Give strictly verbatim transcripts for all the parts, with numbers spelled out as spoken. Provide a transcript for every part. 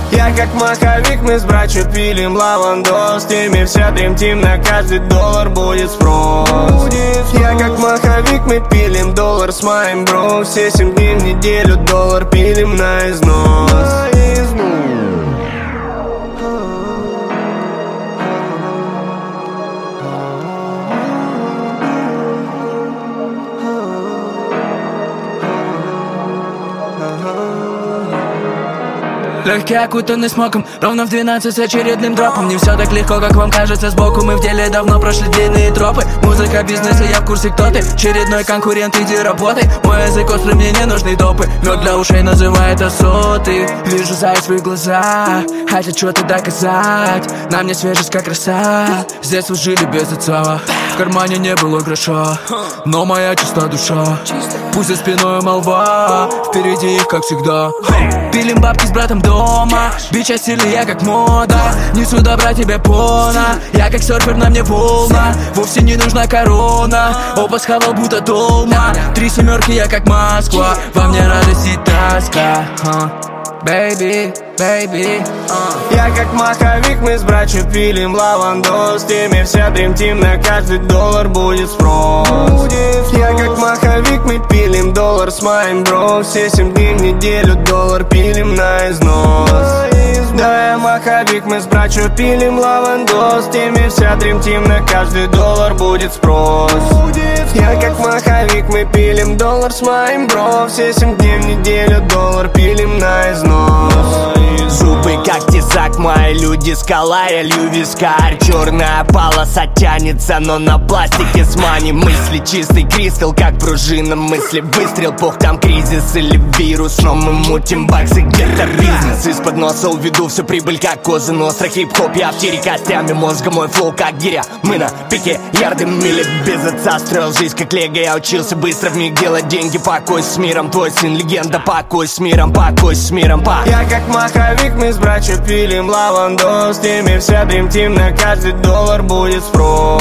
Я как маховик, мы с братью пилим лавандос. В теме вся дримтим, на каждый доллар будет спрос. Я как маховик, мы пилим доллар с моим бро. Все семь дней в неделю доллар пилим на износ. Легкий окутанный смоком, ровно в двенадцать с очередным дропом. Не все так легко, как вам кажется сбоку. Мы в деле давно прошли длинные тропы. Музыка, бизнес, и я в курсе, кто ты. Очередной конкурент, иди работай. Мой язык острый, мне не нужны допы. Мед для ушей называет соты. Вижу заяц в свои глаза, хотят что-то доказать. На мне свежесть, как роса. С детства жили без отца. В кармане не было гроша, но моя чиста душа. Пусть за спиной молва, впереди их, как всегда. Пилим бабки с братом дома. Бича стильный, я как мода. Несу добра тебе полно. Я как серфер, на мне волна. Вовсе не нужна корона. Оба схавал, будто дома. Три семерки, я как Москва. Во мне радость и тоска. Baby, baby, uh. Я как маховик, мы с братью пилим лавандос. В теме вся дримтим, на каждый доллар будет спрос. Я как маховик, мы пилим доллар с моим бро. Все семь дней в неделю доллар пилим на износ. Да, я маховик, мы с братью пилим лавандос. В теме вся дримтим, на каждый доллар будет спрос. Я как маховик, мы пилим доллар с моим бро. Все семь дней в неделю доллар пилим на износ. Зубы как тесак, мои люди скала, я лью вискарь. Черная полоса тянется, но на пластике с мани. Мысли чистый кристалл, как пружина мысли. Выстрел, бог там кризис или вирус. Но мы мутим баксы, где-то бизнес. Из-под носа уведу всю прибыль, как козы ностра. Хип-хоп, я в тире костями мозга, мой флоу как гиря. Мы на пике, ярды мили без отца. Строил жизнь как лего, я учился быстро в них делать деньги. Покой с миром, твой сын легенда. Покой с миром, покой с миром, па. Я как маховик, мы с братью пилим лавандос. В теме вся дримтим, на каждый доллар будет спрос.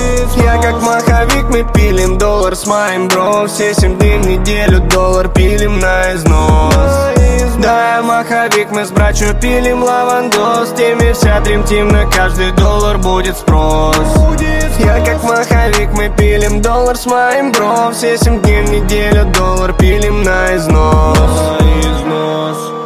Я как маховик, мы пилим доллар с моим бро. Все семь дней в неделю доллар пилим на износ. Да, я маховик, мы с братью пилим лавандос. В теме вся дримтим, на каждый доллар будет спрос. Я как маховик, мы пилим доллар с моим бро. Все семь дней в неделю доллар пилим на износ.